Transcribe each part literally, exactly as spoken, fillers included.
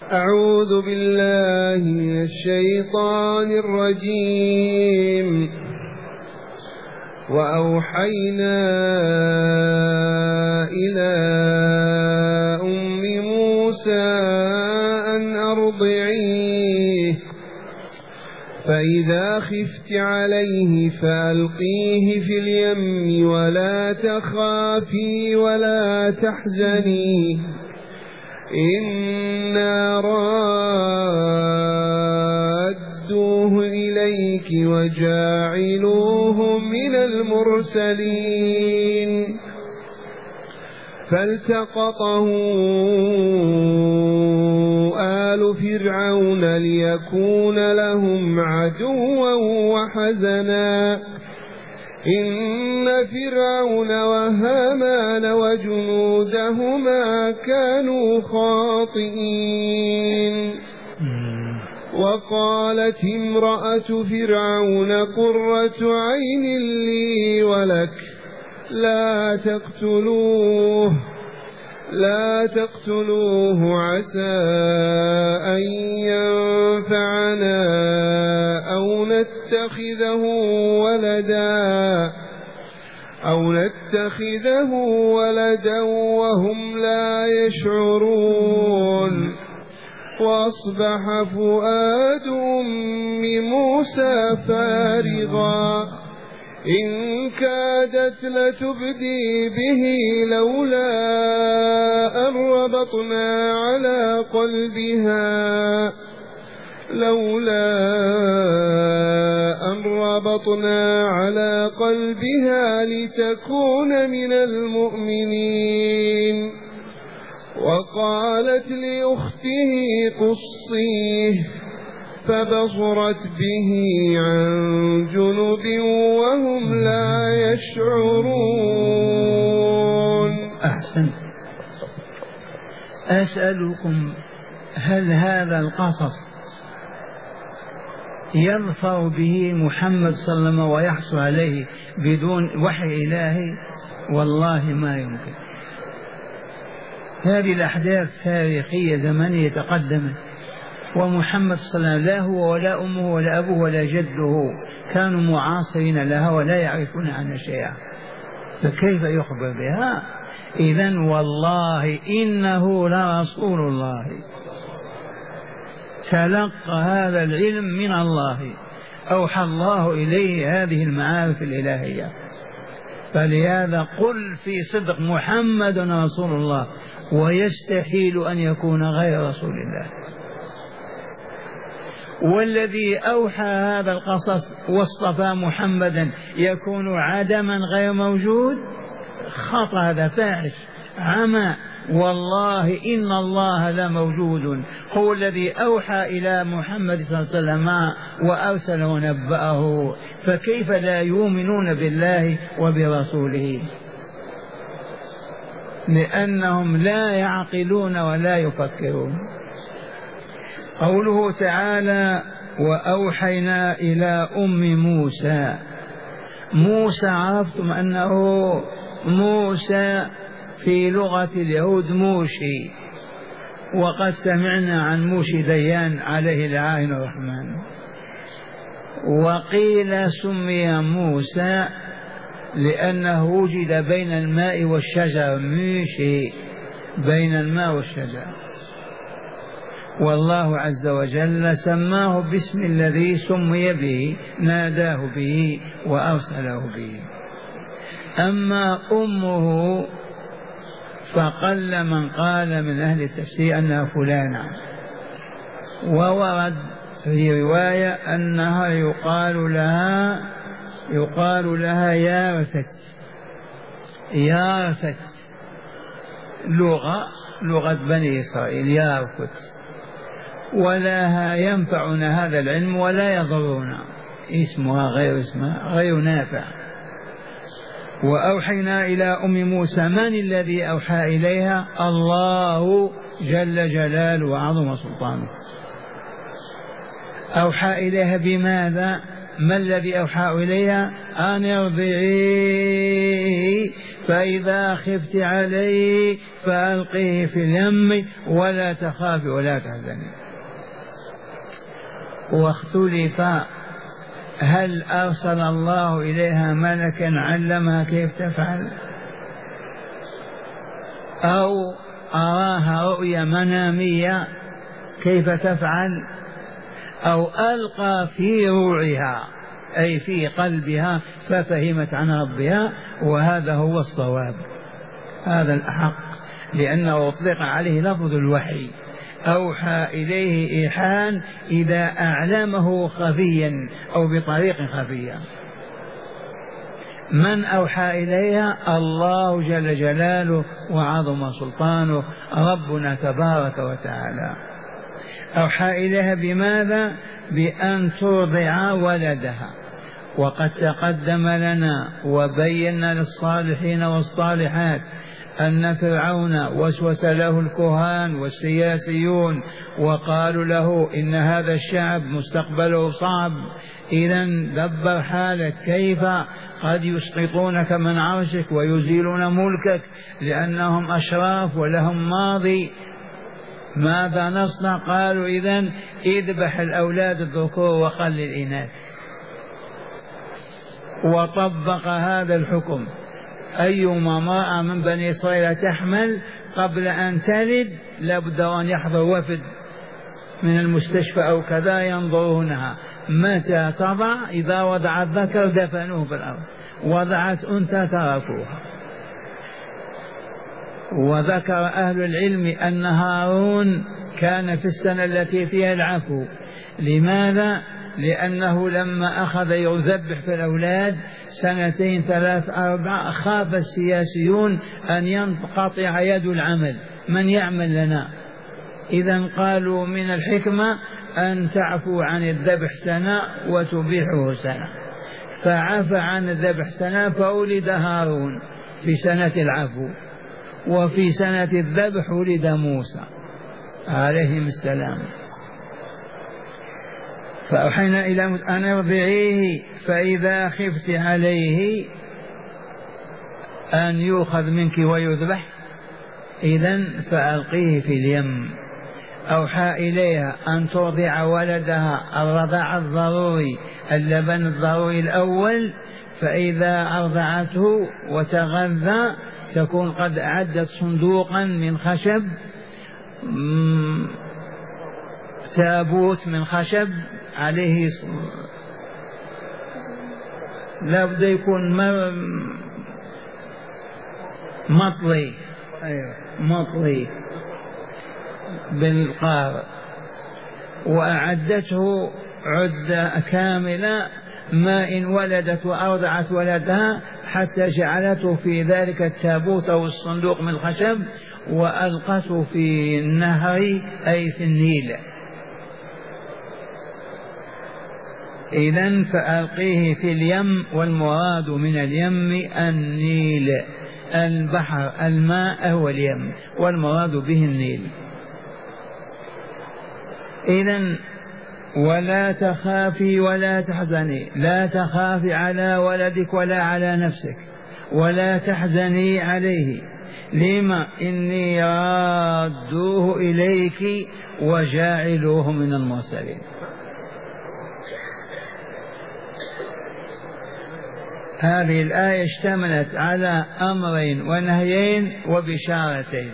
أعوذ بالله من الشيطان الرجيم. وأوحينا إلى أم موسى أن أرضعيه فإذا خفت عليه فألقيه في اليم ولا تخافي ولا تحزني إنا رادوه إليك وجاعلوه من المرسلين فالتقطه آل فرعون ليكون لهم عدوا وحزنا إن فرعون وهامان وجنودهما كانوا خاطئين. وقالت امرأة فرعون قرة عين لي ولك لا تقتلوه لا تقتلوه عسى أن ينفعنا أو نتخذه ولدا أو نتخذه ولدا وهم لا يشعرون. وأصبح فؤاد أم موسى فارغا إن كادت لتبدي به لولا أن ربطنا على قلبها لولا أن ربطنا على قلبها لتكون من المؤمنين. وقالت لأخته قصيه فبصرت به عن جنب وهم لا يشعرون. أحسنت. أسألكم هل هذا القصص يظفر به محمد صلى الله عليه وسلم ويحصل عليه بدون وحي إلهي؟ والله ما يمكن. هذه الأحداث تاريخية زمنية تقدمت ومحمد صلى الله عليه وسلم لا هو ولا أمه ولا أبوه ولا جده كانوا معاصرين لها ولا يعرفون عنها شيئا، فكيف يخبر بها؟ إذن والله إنه لرسول الله تلقى هذا العلم من الله، أوحى الله إليه هذه المعارف الإلهية. فلهذا قل في صدق محمد رسول الله ويستحيل أن يكون غير رسول الله. والذي أوحى هذا القصص واصطفى محمدا يكون عدما غير موجود؟ خطأ، هذا فاحش عمى. والله إن الله لموجود، هو الذي أوحى إلى محمد صلى الله عليه وسلم وأرسله ونبأه، فكيف لا يؤمنون بالله وبرسوله؟ لأنهم لا يعقلون ولا يفكرون. قوله تعالى وأوحينا إلى أم موسى. موسى عرفتم أنه موسى في لغة اليهود موشي، وقد سمعنا عن موشي ديان عليه العائن الرحمن. وقيل سمي موسى لأنه وجد بين الماء والشجر، موشي بين الماء والشجر، والله عز وجل سماه باسم الذي سمي به، ناداه به وأرسله به. أما أمه فقل من قال من أهل التفسير أنها فلانة، وورد في رواية أنها يقال لها يقال لها يارثت يارثت لغة لغة بني إسرائيل يارثت، ولها ينفعنا هذا العلم ولا يضرنا، اسمها غير اسمها غير نافع. وأوحينا إلى أم موسى. من الذي أوحى إليها؟ الله جل جلاله وعظم سلطانه. أوحى إليها بماذا؟ ما الذي أوحى إليها؟ أن ارضعيه فإذا خفت عليه فألقيه في اليم ولا تخافي ولا تحزني. واختلف هل أرسل الله إليها ملكا علمها كيف تفعل أو أراها رؤيا منامية كيف تفعل أو ألقى في روعها أي في قلبها ففهمت عن ربها. وهذا هو الصواب، هذا الأحق، لأنه أطلق عليه لفظ الوحي. أوحى إليه إيحاء إذا أعلمه خفيا أو بطريق خفية. من أوحى إليها؟ الله جل جلاله وعظم سلطانه ربنا تبارك وتعالى. أوحى إليها بماذا؟ بأن ترضع ولدها. وقد تقدم لنا وبينا للصالحين والصالحات أن فرعون وسوس له الكهان والسياسيون وقالوا له إن هذا الشعب مستقبله صعب، إذا دبر حالك كيف قد يسقطونك من عرشك ويزيلون ملكك لأنهم أشراف ولهم ماضي، ماذا نصنع؟ قالوا إذن اذبح الأولاد الذكور وخل الإناث. وطبق هذا الحكم. أيما امرأة من بني إسرائيل تحمل قبل أن تلد لابد أن يحضر وفد من المستشفى أو كذا ينظرونها متى تضع. إذا وضعت ذكر دفنوه في الأرض، وضعت أنثى تركوها. وذكر أهل العلم أن هارون كان في السنة التي فيها العفو. لماذا؟ لأنه لما أخذ يذبح في الأولاد سنتين ثلاث أربع خاف السياسيون أن ينقطع يد العمل، من يعمل لنا؟ إذن قالوا من الحكمة أن تعفو عن الذبح سنة وتبيحه سنة، فعفى عن الذبح سنة فولد هارون في سنة العفو، وفي سنة الذبح ولد موسى عليهم السلام. فأوحينا إلى أن ارضعيه فإذا خفت عليه أن يؤخذ منك ويذبح إذن فألقيه في اليم. أوحى إليها أن ترضع ولدها الرضاع الضروري اللبن الضروري الأول، فإذا أرضعته وتغذى تكون قد أعدت صندوقا من خشب، تابوت من خشب عليه لا بد يكون مطلي، أيوة مطلي بالقار، وأعدته عدة كاملة ما إن ولدت وأرضعت ولدها حتى جعلته في ذلك التابوت أو الصندوق من الخشب وألقته في النهر أي في النيل. إذن فألقيه في اليم، والمراد من اليم النيل، البحر، الماء هو اليم والمراد به النيل. إذن ولا تخافي ولا تحزني، لا تخافي على ولدك ولا على نفسك ولا تحزني عليه. لما؟ إني رادوه إليك وجاعلوه من المرسلين. هذه الآية اشتملت على أمرين ونهيين وبشارتين،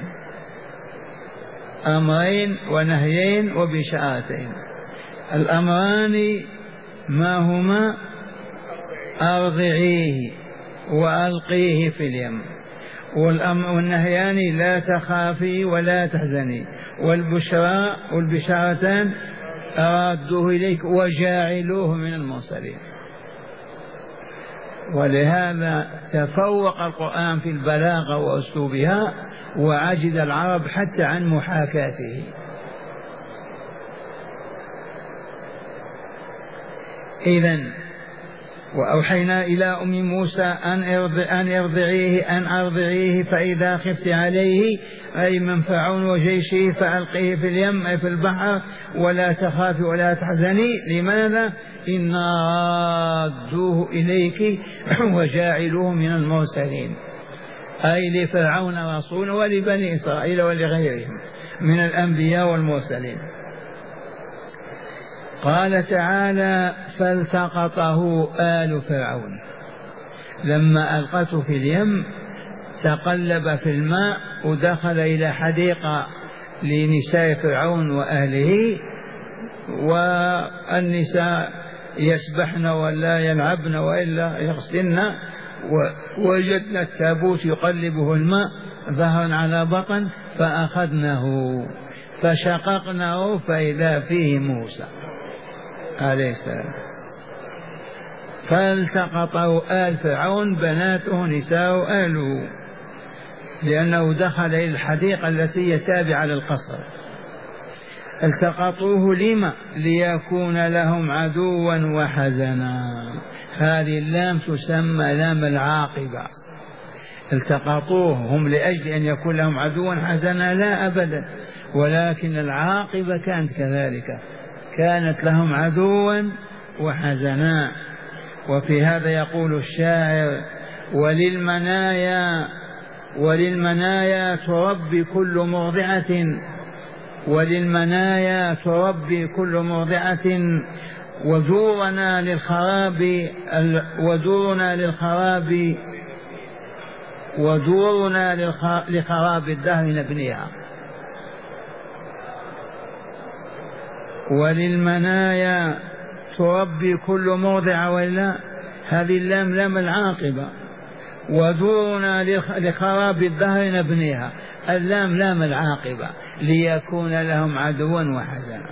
أمرين ونهيين وبشارتين. الأمران ما هما؟ أرضعيه وألقيه في اليم، والنهيان لا تخافي ولا تحزني، والبشرى والبشارتان أرادوه إليك وجاعلوه من المرسلين. ولهذا تفوق القرآن في البلاغة وأسلوبها وعجز العرب حتى عن محاكاته. إذن وأوحينا إلى أم موسى أن ارضعيه أن أرضعيه فإذا خفت عليه أي من فرعون وجيشه فألقيه في اليم أي في البحر ولا تخافي ولا تحزني. لماذا؟ إنا رادوه إليك وجاعلوه من المرسلين. أي لفرعون رسول ولبني إسرائيل ولغيرهم من الأنبياء والمرسلين. قال تعالى فالتقطه آل فرعون، لما ألقته في اليم تقلب في الماء ودخل إلى حديقة لنساء فرعون وأهله، والنساء يسبحن ولا يلعبن وإلا يغسلن، ووجدنا التابوت يقلبه الماء ظهرا على بطن فأخذناه فشققناه فإذا فيه موسى عليه السلام. فالتقطه آل فرعون بناته نساء أهله، لأنه دخل إلى الحديقة التي هي تابعة للقصر. التقطوه لما؟ ليكون لهم عدوا وحزنا. هذه اللام تسمى لام العاقبة. التقطوه هم لأجل أن يكون لهم عدوا حزنا؟ لا أبدا، ولكن العاقبة كانت كذلك، كانت لهم عدوا وحزنا. وفي هذا يقول الشاعر وللمنايا وللمنايا تربي كل مرضعة وللمنايا تربي كل مرضعة ودورنا للخراب ودورنا للخراب ودورنا لخراب الدهر نبنيها. وللمنايا تربي كل مرضعة، ولا هذه اللام لام العاقبة. ودورنا لخراب الدهر نبنيها، اللام لام العاقبة، ليكون لهم عدوا وحزنا.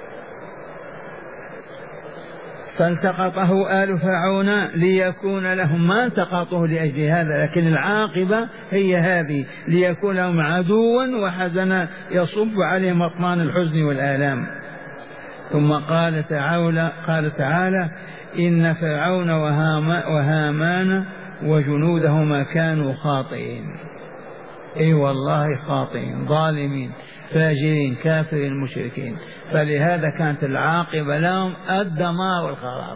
فالتقطه آل فرعون ليكون لهم، ما التقطه لأجل هذا، لكن العاقبة هي هذه، ليكون لهم عدوا وحزنا يصب عليهم أطنان الحزن والآلام. ثم قال تعالى, قال تعالى إن فرعون وهامان وجنودهما كانوا خاطئين. اي والله خاطئين، ظالمين، فاجرين، كافرين، مشركين. فلهذا كانت العاقبة لهم الدمار والخراب.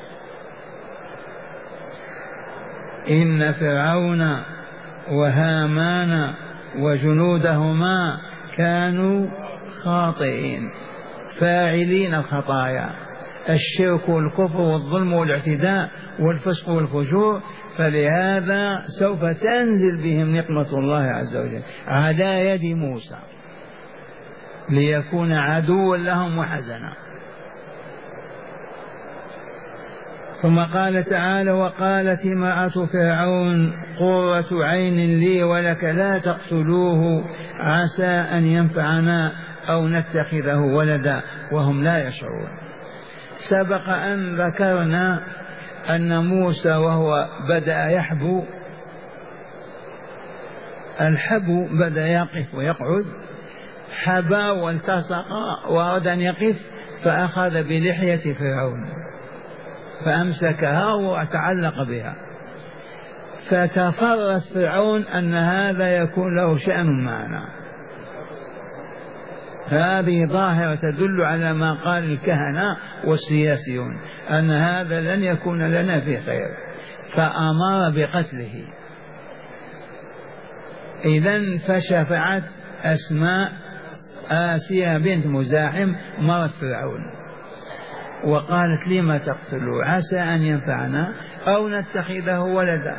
إن فرعون وهامان وجنودهما كانوا خاطئين، فاعلين الخطايا، الشرك والكفر والظلم والاعتداء والفسق والفجور. فلهذا سوف تنزل بهم نقمة الله عز وجل على يد موسى ليكون عدوا لهم وحزنا. ثم قال تعالى وقالت امرأة فرعون قرة عين لي ولك لا تقتلوه عسى أن ينفعنا أو نتخذه ولدا وهم لا يشعرون. سبق أن ذكرنا أن موسى وهو بدأ يحبو، الحبو بدأ يقف ويقعد، حبا والتصق وأراد أن يقف فأخذ بلحية فرعون فأمسكها وتعلق بها، فتفرس فرعون أن هذا يكون له شأن معنا. هذه ظاهرة تدل على ما قال الكهنة والسياسيون أن هذا لن يكون لنا في خير، فأمر بقتله. إذن فشفعت أسماء آسيا بنت مزاحم مرت فرعون وقالت لما تقتلوا عسى أن ينفعنا أو نتخذه ولدا.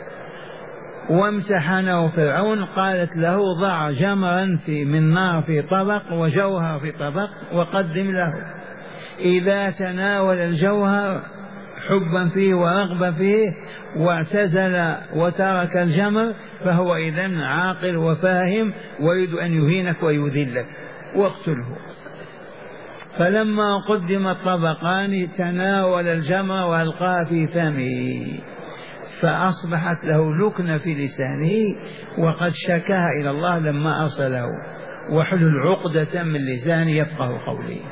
وامتحنه فرعون، قالت له ضع جمرا في من نار في طبق وجوهر في طبق وقدم له، إذا تناول الجوهر حبا فيه ورغبا فيه واعتزل وترك الجمر فهو إذن عاقل وفاهم ويريد أن يهينك ويذلك واقتله. فلما قدم الطبقان تناول الجمر وألقاه في فمه فأصبحت له لكنة في لسانه وقد شكاها إلى الله لما أرسله، وحلل عقدة من لسانه يفقه قوله.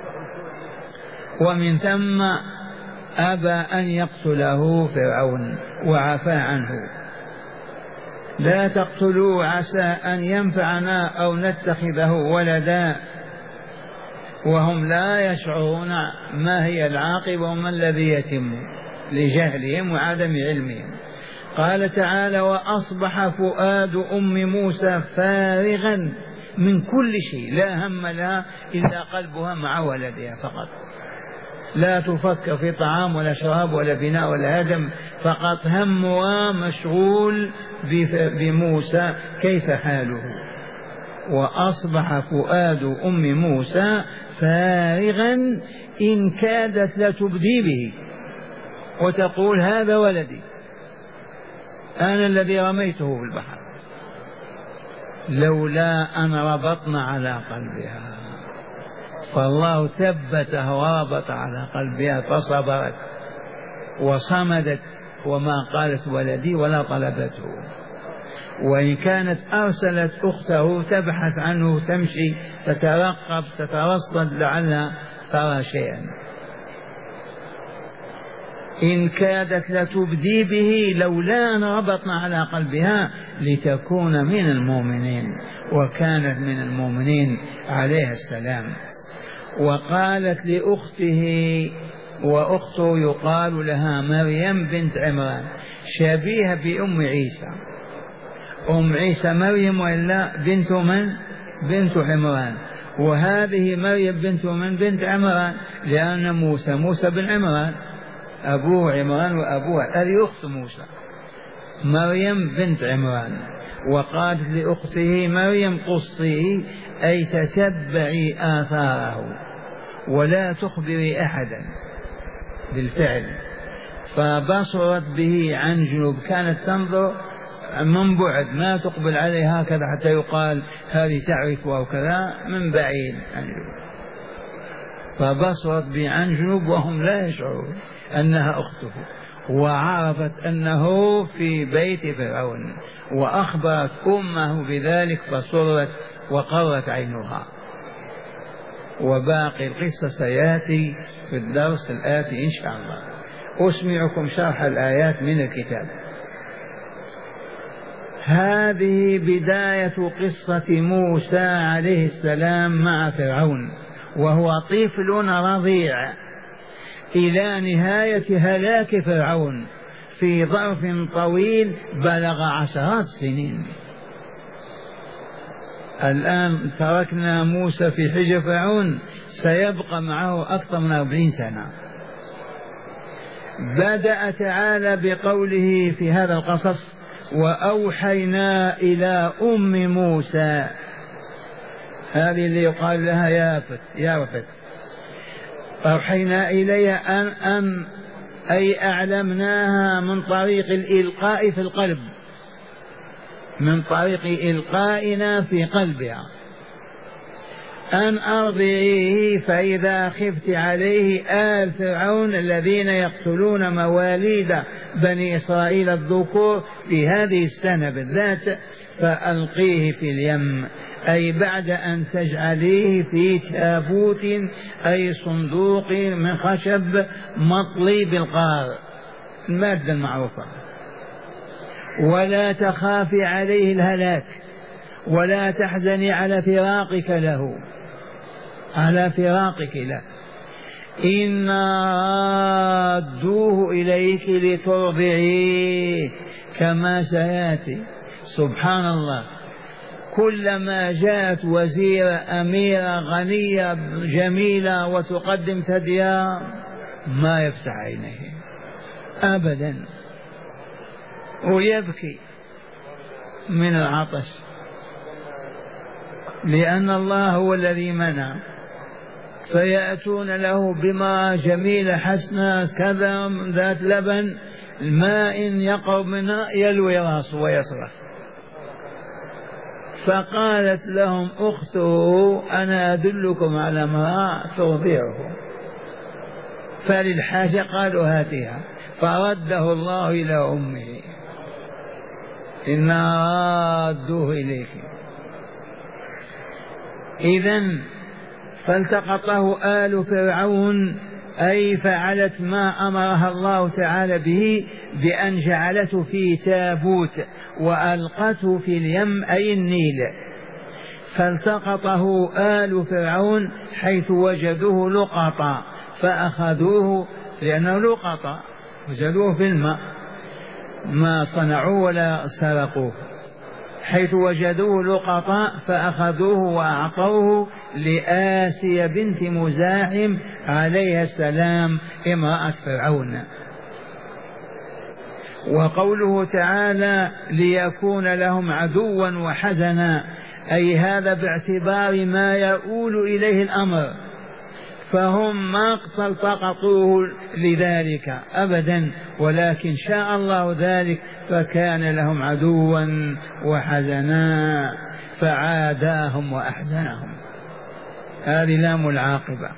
ومن ثم أبى أن يقتله فرعون وعفى عنه. لا تقتلوا عسى أن ينفعنا أو نتخذه ولدا وهم لا يشعرون ما هي العاقبة وما الذي يتم لجهلهم وعدم علمهم. قال تعالى وأصبح فؤاد أم موسى فارغا من كل شيء، لا هم لها إلا قلبها مع ولدها فقط، لا تفكر في طعام ولا شراب ولا بناء ولا هدم، فقط همها مشغول بموسى كيف حاله. وأصبح فؤاد أم موسى فارغا إن كادت لتبدي به وتقول هذا ولدي أنا الذي رميته في البحر، لولا أن ربطنا على قلبها. فالله ثبتها وربط على قلبها فصبرت وصمدت وما قالت ولدي ولا طلبته. وإن كانت أرسلت أخته تبحث عنه تمشي تترقب تترصد لعلها ترى شيئا. إن كادت لتبدي به لولا أن ربطنا على قلبها لتكون من المؤمنين، وكانت من المؤمنين عليه السلام. وقالت لأخته، وأخته يقال لها مريم بنت عمران شبيهة بأم عيسى. أم عيسى مريم وإلا بنت من؟ بنت عمران. وهذه مريم بنت من؟ بنت عمران، لأن موسى موسى بن عمران أبوه عمران وأبوه، هذه أخت موسى مريم بنت عمران. وقالت لأخته مريم قصيه أي تتبعي آثاره ولا تخبري أحدا بالفعل. فبصرت به عن جنوب، كانت تنظر من بعد ما تقبل عليه هكذا حتى يقال هذه تعرفها وكذا، من بعيد عن جنوب. فبصرت به عن جنوب وهم لا يشعرون أنها أخته، وعرفت أنه في بيت فرعون، وأخبرت أمه بذلك فسرت وقرت عينها. وباقي القصة سيأتي في الدرس الآتي إن شاء الله. أسمعكم شرح الآيات من الكتاب. هذه بداية قصة موسى عليه السلام مع فرعون وهو طفل رضيع إلى نهاية هلاك فرعون في ظرف طويل بلغ عشرات السنين. الآن تركنا موسى في حجر فرعون، سيبقى معه أكثر من أربعين سنة. بدأ تعالى بقوله في هذا القصص وأوحينا إلى أم موسى، هذه اللي يقال لها يافت يافت أوحينا إليها أن أن أي أعلمناها من طريق الإلقاء في القلب، من طريق إلقائنا في قلبها، أن أرضعيه فإذا خفت عليه آل فرعون الذين يقتلون مواليد بني إسرائيل الذكور في هذه السنة بالذات فألقيه في اليم، أي بعد أن تجعليه في تابوت أي صندوق من خشب مطلي بالقار، المادة المعروفة. ولا تخافي عليه الهلاك ولا تحزني على فراقك له، على فراقك له، إنا رادوه إليك لترضعيه كما سيأتي. سبحان الله، كلما جاءت وزيرة أميرة غنية جميلة وتقدم ثديها ما يفتح عينيه أبدا ويبكي من العطش، لأن الله هو الذي منع. فيأتون له بما جميلة حسنة كذا ذات لبن الماء يقرب منها يلوي راسه ويصرخ. فقالت لهم أخته أنا أدلكم على امرأة ترضعه، فللحاجة قالوا هاتها، فرده الله إلى أمه إنا رادوه إليك. إذن فالتقطه آل فرعون، أي فعلت ما أمرها الله تعالى به بأن جعلته في تابوت وألقته في اليم أي النيل. فالتقطه آل فرعون حيث وجدوه لقطا فأخذوه، لأنه لقطا وجدوه في الماء ما صنعوا ولا سرقوه، حيث وجدوه لقطاء فأخذوه وأعطوه لآسيا بنت مزاحم عليها السلام امرأة فرعون. وقوله تعالى ليكون لهم عدوا وحزنا، أي هذا باعتبار ما يؤول إليه الأمر، فهم ما التقطوه لذلك أبدا، ولكن شاء الله ذلك فكان لهم عدوا وحزنا فعاداهم وأحزنهم. هذه لام العاقبة.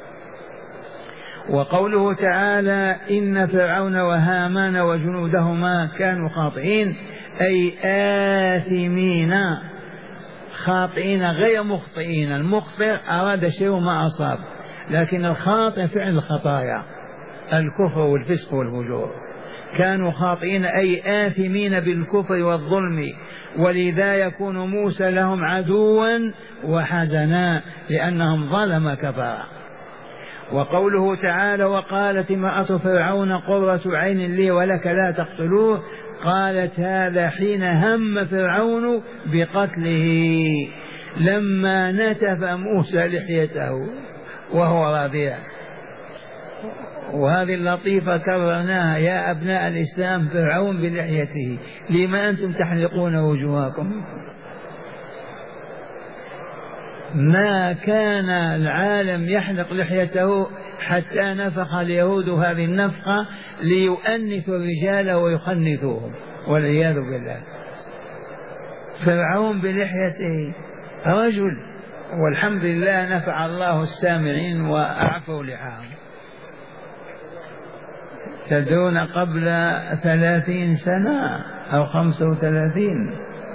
وقوله تعالى إن فرعون وهامان وجنودهما كانوا خاطئين، أي آثمين، خاطئين غير مخطئين. المخطئ أراد شيء وما أصاب، لكن الخاطئ فعل الخطايا الكفر والفسق والفجور. كانوا خاطئين أي آثمين بالكفر والظلم، ولذا يكون موسى لهم عدوا وحزنا لأنهم ظلم كفرا. وقوله تعالى وقالت امرأة فرعون قرة عين لي ولك لا تقتلوه، قالت هذا حين هم فرعون بقتله لما نتف موسى لحيته وهو رضيع. وهذه اللطيفة كررناها يا أبناء الإسلام، فرعون بلحيته، لما أنتم تحلقون وجوهكم؟ ما كان العالم يحلق لحيته حتى نفخ اليهود هذه النفخة ليؤنثوا الرجال ويخنثوهم والعياذ بالله. فرعون بلحيته رجل، والحمد لله نفع الله السامعين وأعفوا لحاهم. تدرون قبل ثلاثين سنة أو خمسة وثلاثين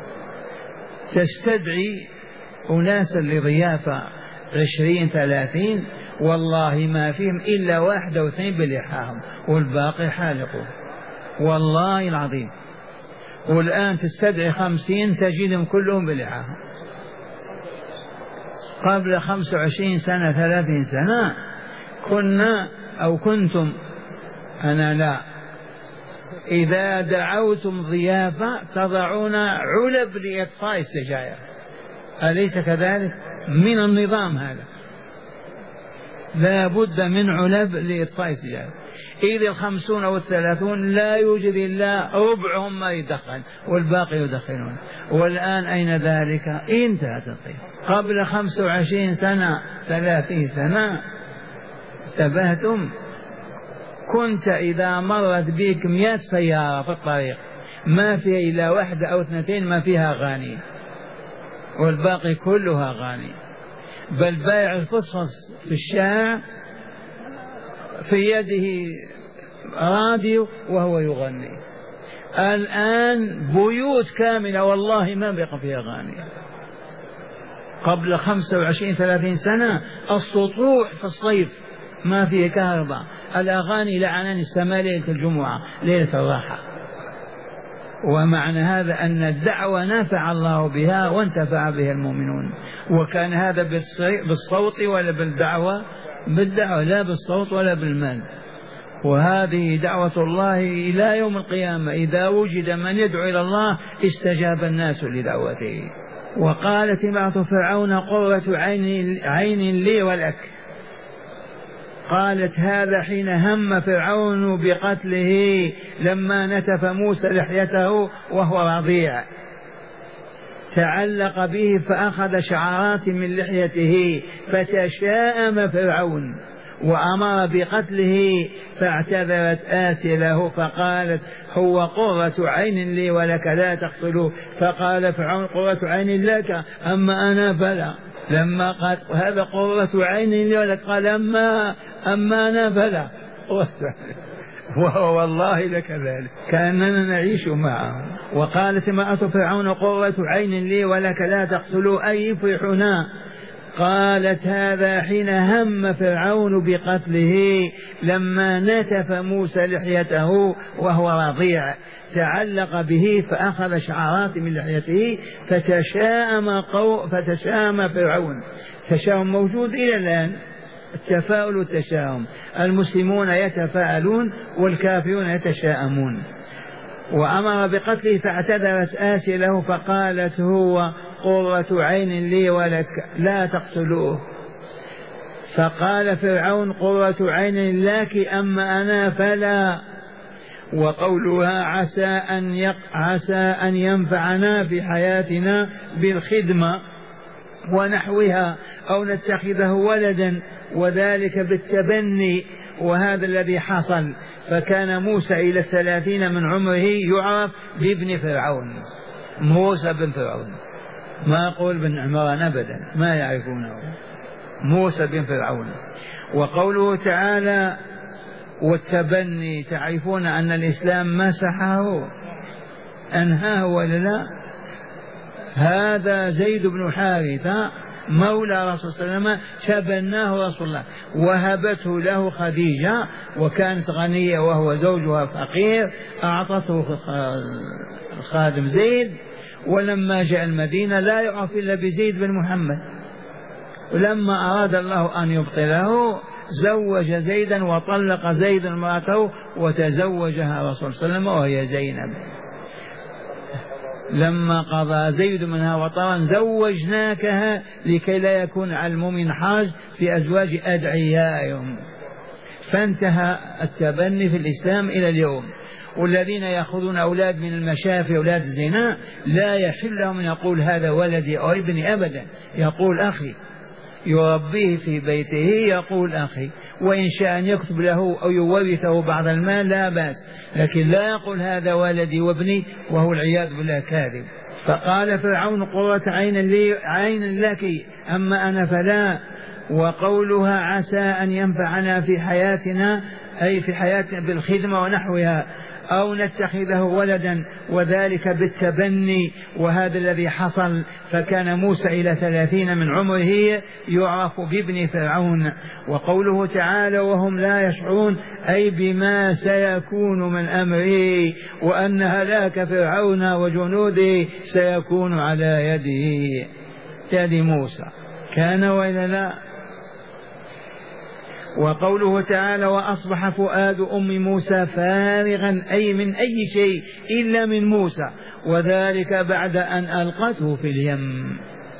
تستدعي أناسا لضيافة عشرين ثلاثين، والله ما فيهم إلا واحد أو اثنين بلحاهم والباقي حالقوا، والله العظيم. والآن تستدعي خمسين تجدهم كلهم بلحاهم. قبل خمسة وعشرين سنة ثلاثين سنة كنا أو كنتم، أنا لا، إذا دعوتم ضيافة تضعون علب لإطفاء السجاير، أليس كذلك؟ من النظام هذا، لا بد من علب لإطفاء السجاير. إذ الخمسون أو الثلاثون لا يوجد إلا ربعهم ما يدخن والباقي يدخنون. والآن أين ذلك؟ انتهت القضية. قبل خمسة وعشرين سنة ثلاثين سنة انتبهتم؟ كنت إذا مرت بك مئة سيارة في الطريق ما فيها إلا واحدة أو اثنتين ما فيها أغاني والباقي كلها أغاني، بل بائع الفصفص في الشارع في يده راديو وهو يغني. الآن بيوت كاملة والله ما بقى فيها أغاني. قبل خمسة وعشرين ثلاثين سنة السطوح في الصيف ما فيه كهرباء، الأغاني لعنان السماء ليلة الجمعة ليلة الراحة. ومعنى هذا أن الدعوة نفع الله بها وانتفع بها المؤمنون. وكان هذا بالصوت ولا بالدعوة؟ بالدعوة، لا بالصوت ولا بالمال. وهذه دعوة الله إلى يوم القيامة، إذا وجد من يدعو إلى الله استجاب الناس لدعوته. وقالت امرأة فرعون قرة عين, عين لي ولك، قالت هذا حين هم فرعون بقتله لما نتف موسى لحيته وهو رضيع، تعلق به فأخذ شعرات من لحيته فتشاءم فرعون وأمر بقتله، فاعتذرت آسيا له فقالت هو قرة عين لي ولك لا تقتلوه. فقال فرعون قرة عين لك أما أنا فلا. لما قال هذا قرة عين لي ولك قال أما, أما أنا فلا. وهو والله لكذلك كأننا نعيش معه. وقالت امرأة فرعون قرة عين لي ولك لا تقتلوا أي يفرحنا. قالت هذا حين هم فرعون بقتله لما نتف موسى لحيته وهو رضيع، تعلق به فأخذ شعرات من لحيته فتشاءم قو فتشاءم فرعون. تشاؤم موجود إلى الآن، التفاؤل والتشاؤم، المسلمون يتفاءلون والكافرون يتشاءمون. وأمر بقتله، فاعتذرت آسيا له فقالت هو قرة عين لي ولك لا تقتلوه. فقال فرعون قرة عين لك أما أنا فلا. وقولها عسى أن, يق... عسى أن ينفعنا في حياتنا بالخدمة ونحوها أو نتخذه ولدا وذلك بالتبني، وهذا الذي حصل. فكان موسى إلى الثلاثين من عمره يعرف بابن فرعون، موسى بن فرعون، ما أقول بن عمران أبدا، ما يعرفونه، موسى بن فرعون. وقوله تعالى والتبني، تعرفون أن الإسلام مسحه أنهاه ولا لا؟ هذا زيد بن حارثة مولى رسول صلى الله عليه وسلم تبناه رسول الله وهبته له خديجة، وكانت غنية وهو زوجها فقير، أعطته الخادم زيد. ولما جاء المدينة لا يعرف إلا بزيد بن محمد، ولما أراد الله أن يبطله زوج زيدا وطلق زيد امرأته وتزوجها رسول صلى الله عليه وسلم وهي زينب. لما قضى زيد منها وطرا زوجناكها لكي لا يكون على المؤمن حرج في أزواج أدعيائهم. فانتهى التبني في الإسلام إلى اليوم. والذين يأخذون أولاد من المشافي أولاد الزنا لا يحل لهم أن يقول هذا ولدي أو ابني أبدا، يقول أخي، يربيه في بيته يقول أخي، وإن شاء أن يكتب له أو يورثه بعض المال لا بأس، لكن لا يقول هذا ولدي وابني وهو العياذ بالله كاذب. فقال فرعون قرة عين لي عين لك أما أنا فلا. وقولها عسى أن ينفعنا في حياتنا أي في حياتنا بالخدمة ونحوها أو نتخذه ولدا وذلك بالتبني، وهذا الذي حصل. فكان موسى إلى ثلاثين من عمره يعرف بابن فرعون. وقوله تعالى وهم لا يشعرون أي بما سيكون من أمره، وأن هلاك فرعون وجنوده سيكون على يده، يد موسى، كان وإلا لا. وقوله تعالى وأصبح فؤاد أم موسى فارغا أي من أي شيء إلا من موسى، وذلك بعد أن ألقته في اليم.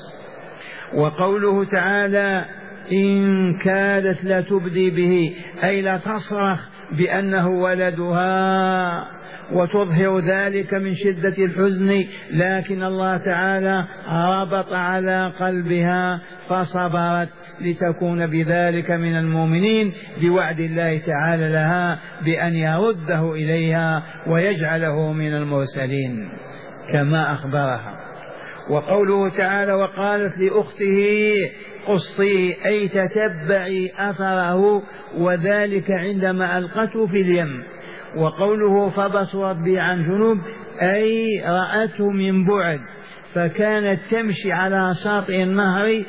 وقوله تعالى إن كادت لتبدي به أي لتصرخ بأنه ولدها وتظهر ذلك من شدة الحزن، لكن الله تعالى ربط على قلبها فصبرت لتكون بذلك من المؤمنين بوعد الله تعالى لها بأن يرده إليها ويجعله من المرسلين كما أخبرها. وقوله تعالى وقالت لأخته قصي أي تتبعي أثره، وذلك عندما ألقته في اليم. وقوله فبصرت به عن جنوب أي رأته من بعد، فكانت تمشي على شاطئ النهر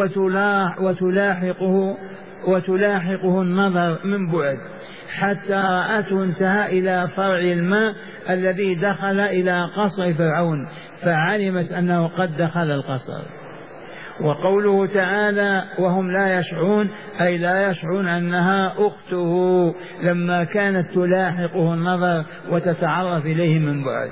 وتلاحقه وتلاحقه النظر من بعد حتى رأته انتهى إلى فرع الماء الذي دخل إلى قصر فرعون، فعلمت أنه قد دخل القصر. وقوله تعالى وهم لا يشعرون أي لا يشعرون أنها أخته لما كانت تلاحقه النظر وتتعرف إليه من بعد.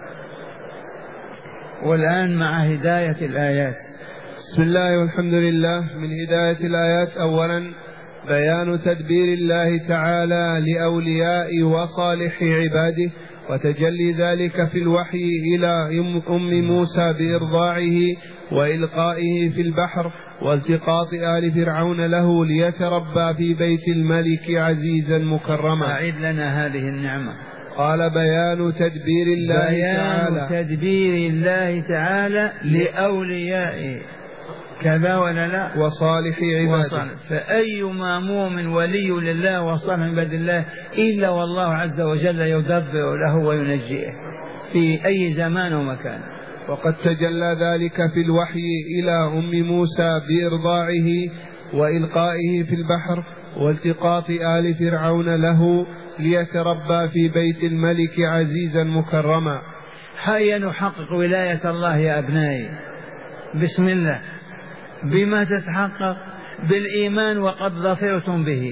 والآن مع هداية الآيات. بسم الله والحمد لله. من هداية الآيات أولا بيان تدبير الله تعالى لأولياء وصالح عباده، وتجلي ذلك في الوحي إلى أم موسى بإرضاعه وإلقائه في البحر والتقاط آل فرعون له ليتربى في بيت الملك عزيزا مكرما. أعد لنا هذه النعمة. قال بيان تدبير الله بيان تعالى تدبير الله تعالى لأوليائه كذا ولا لا؟ وصالح عباده. فأيما مؤمن ولي لله وصالح عباد الله إلا والله عز وجل يدبر له وينجيه في أي زمان ومكان. وقد تجلى ذلك في الوحي إلى أم موسى بإرضاعه وإلقائه في البحر والتقاط آل فرعون له ليتربى في بيت الملك عزيزا مكرما. هيا نحقق ولاية الله يا أبنائي. بسم الله. بما تتحقق؟ بالإيمان وقد ظفرتم به،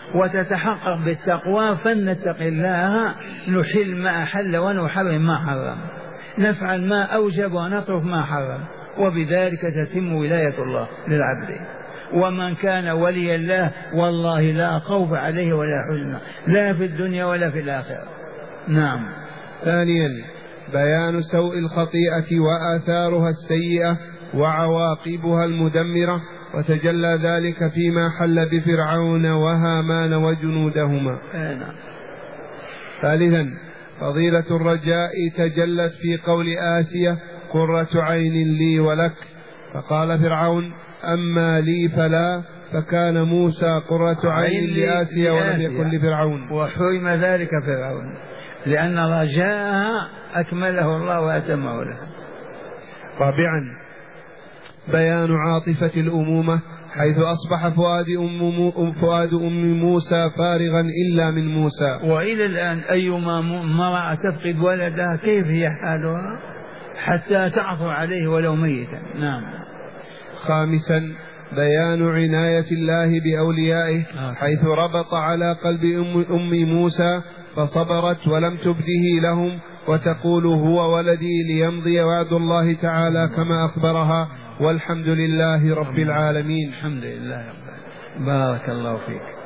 وتتحقق بالتقوى، فلنتق الله نحل ما أحل ونحرم ما حرم، نفعل ما أوجب ونترك ما حرم، وبذلك تتم ولاية الله للعبد. ومن كان ولي الله والله لا خوف عليه ولا حزن، لا في الدنيا ولا في الآخرة. نعم. ثانيا بيان سوء الخطيئة وآثارها السيئة وعواقبها المدمرة، وتجلى ذلك فيما حل بفرعون وهامان وجنودهما. نعم. ثالثا فضيلة الرجاء تجلت في قول آسية قرة عين لي ولك، فقال فرعون أما لي فلا، فكان موسى قرة عين لآسية ولم يكن لفرعون، وحرم ذلك فرعون لأن رجاءها أكمله الله وأتمه له. رابعا بيان عاطفة الأمومة، حيث أصبح فؤاد أم, فؤاد أم موسى فارغا إلا من موسى. وإلى الآن أيما امرأة تفقد ولدها كيف هي حالها حتى تعثر عليه ولو ميتا. نعم. خامسا بيان عناية الله بأوليائه، حيث ربط على قلب أم, أم موسى فصبرت ولم تبده لهم، وتقول هو ولدي ليمضي وعد الله تعالى كما أخبرها، والحمد لله رب العالمين. الحمد لله رب العالمين. بارك الله فيك.